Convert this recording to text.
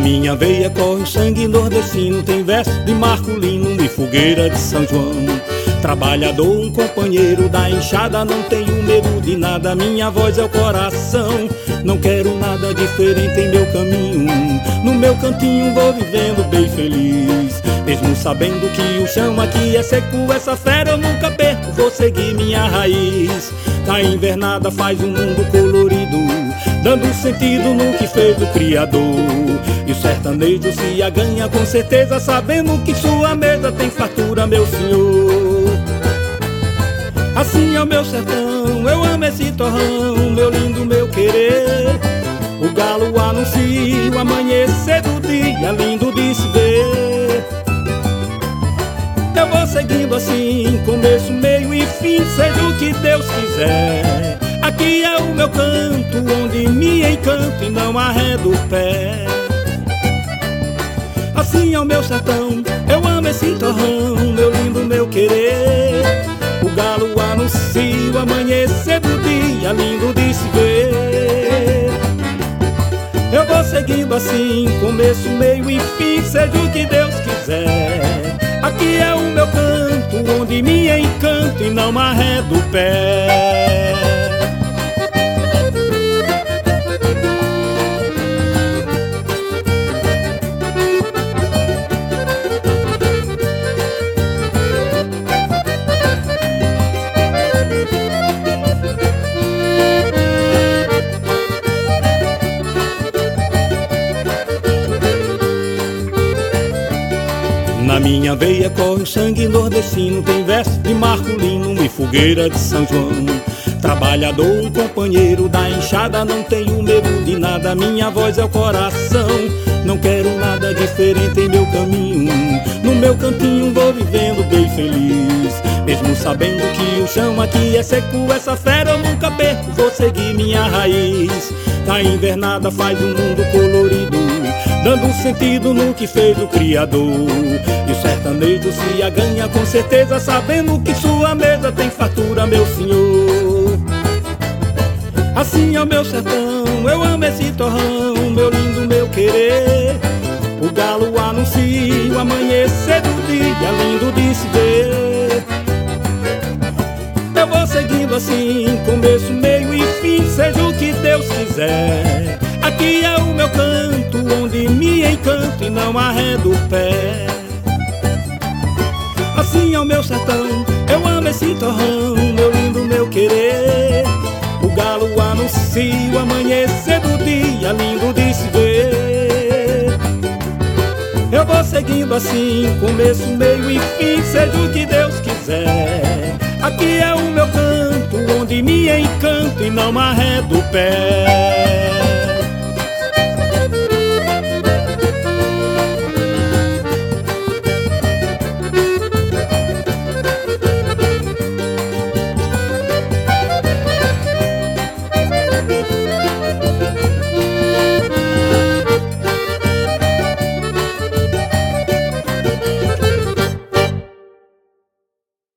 minha veia corre o sangue nordestino, tem verso de Marculino e fogueira de São João. Trabalhador, um companheiro da enxada, não tenho medo de nada, minha voz é o coração. Não quero nada diferente em meu caminho, no meu cantinho vou vivendo bem feliz. Mesmo sabendo que o chão aqui é seco, essa fera eu nunca perco, vou seguir minha raiz. Na invernada faz um mundo colorido, dando sentido no que fez o Criador. E o sertanejo se aganha com certeza, sabendo que sua mesa tem fartura, meu senhor. Assim é o meu sertão, eu amo esse torrão, meu lindo, meu querer. O galo anuncia o amanhecer do dia, lindo de se ver. Eu vou seguindo assim, começo, meio e fim, seja o que Deus quiser. Aqui é o meu canto, onde me encanto e não arredo o pé. Assim é o meu sertão, eu amo esse torrão, meu lindo, meu querer. O galo anuncia o amanhecer do dia, lindo de se ver. Eu vou seguindo assim, começo, meio e fim, seja o que Deus quiser. Aqui é o meu canto, onde me encanto e não arredo o pé. Na minha veia corre o sangue nordestino, tem verso de Marculino e fogueira de São João. Trabalhador, um companheiro da enxada, não tenho medo de nada, minha voz é o coração. Não quero nada diferente em meu caminho, no meu cantinho vou vivendo bem feliz. Mesmo sabendo que o chão aqui é seco, essa fera eu nunca perco, vou seguir minha raiz. Na invernada faz um mundo colorido, dando sentido no que fez o Criador. E o sertanejo se aganha com certeza, sabendo que sua mesa tem fartura, meu senhor. Assim é o meu sertão, eu amo esse torrão, meu lindo, meu querer. O galo anuncia o amanhecer do dia, lindo de se ver. Eu vou seguindo assim, começo, meio e fim, seja o que Deus quiser. Aqui é o meu canto, onde me encanto e não arredo o pé. Assim é o meu sertão, eu amo esse torrão, meu lindo, meu querer. O galo anuncia o amanhecer do dia, lindo de se ver. Eu vou seguindo assim, começo, meio e fim, seja o que Deus quiser. Aqui é o meu canto, onde me encanto e não arredo o pé.